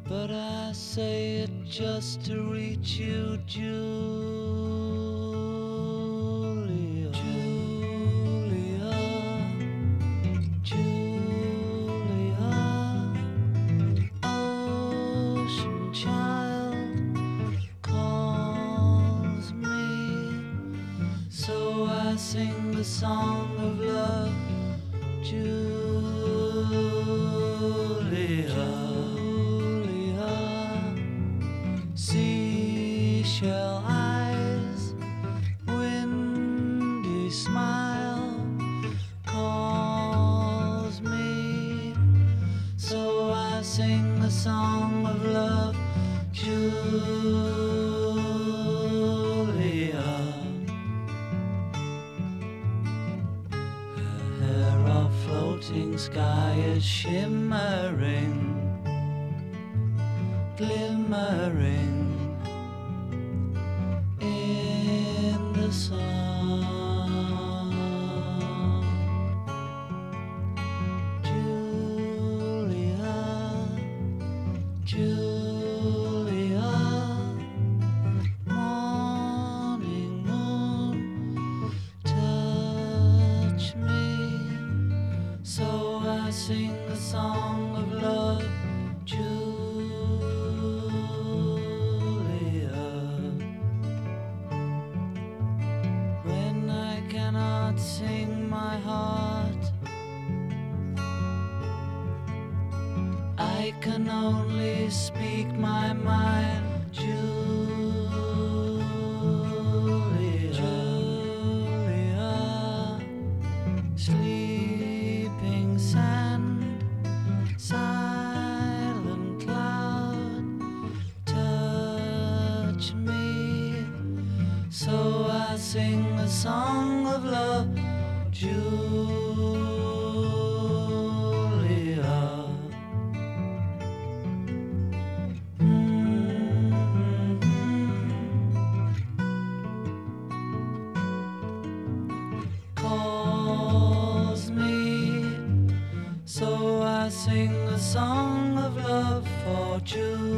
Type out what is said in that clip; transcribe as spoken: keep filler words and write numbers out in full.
but I say it just to reach you, Julia. Julia, Julia, ocean child calls me, so I sing the song of love, Julia. Seashell eyes, windy smile calls me, so I sing the song of love, Julia. Her hair of floating sky is shimmering, glimmering in the sun. Julia, Julia, morning moon, touch me, so I sing the song of love, Julia. Sing my heart, I can only speak my mind, Julia. Julia, sleeping sand, silent cloud, touch me, so I sing the song of love, Julia. Mm-hmm. Calls me, so I sing the song of love for Julia.